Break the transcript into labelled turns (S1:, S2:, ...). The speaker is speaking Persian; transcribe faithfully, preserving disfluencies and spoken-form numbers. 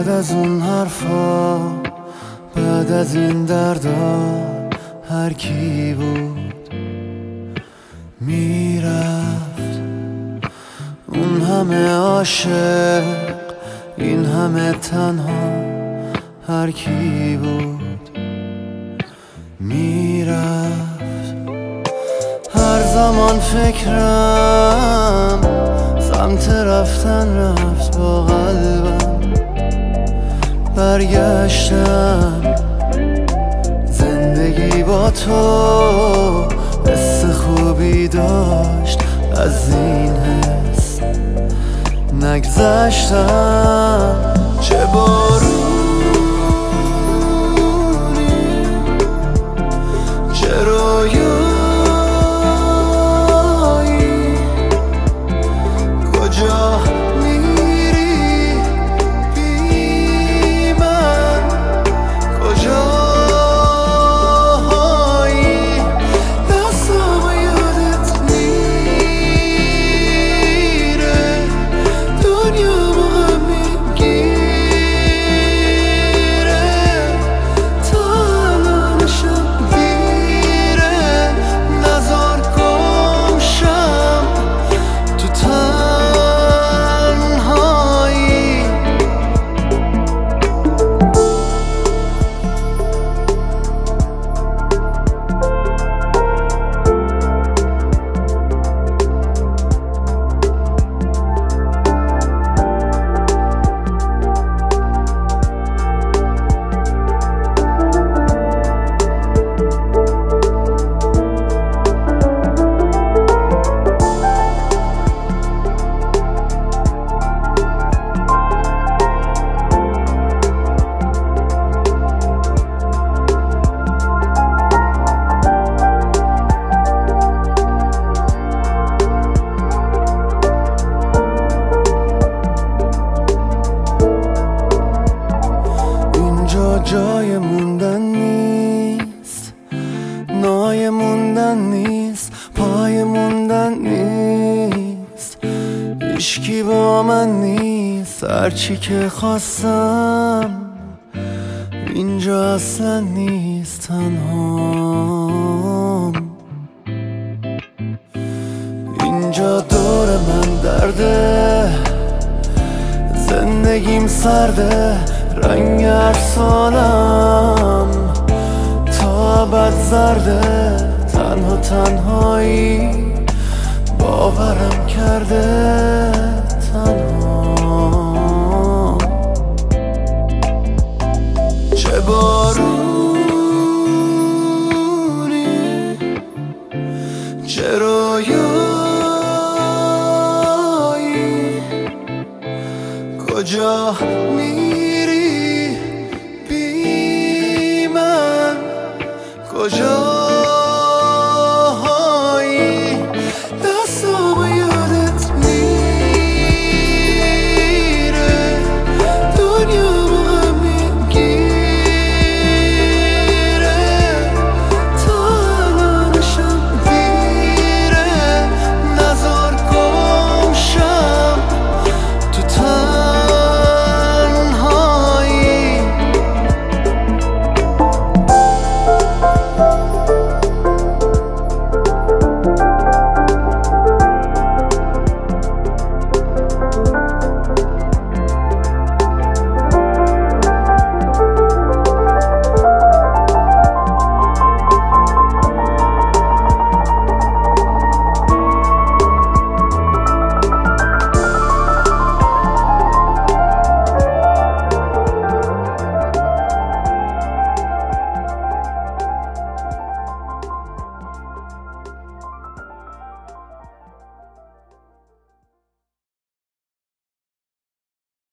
S1: بعد از اون حرفا، بعد از این دردا، هر کی بود میرفت. اون همه عاشق، این همه تنها، هر کی بود میرفت. هر زمان فکرم سمت رفتن رفت، با قلبم برگشتم. زندگی با تو حس خوبی داشت، از این حس نگذشتم. چه بارونی، چه رویایی، کجا میری بی من، کجایی؟ دستم یادت میره، دنیا با هم میگیره، تا الانشم دیره. نزار گم شم تو تنهایی. جای موندن نیست، نای موندن نیست، پای موندن نیست، هیچکی با من نیست. هرچی که خواستم اینجا اصلا نیست، تنهام. اینجا دور من درده، زندگیم سرده، رنگ افسانم تا ابد زرده. تنها تنهایی باورم کرده، تنها. چه بارونی، چه رویایی، کجا میری بی من، کجا؟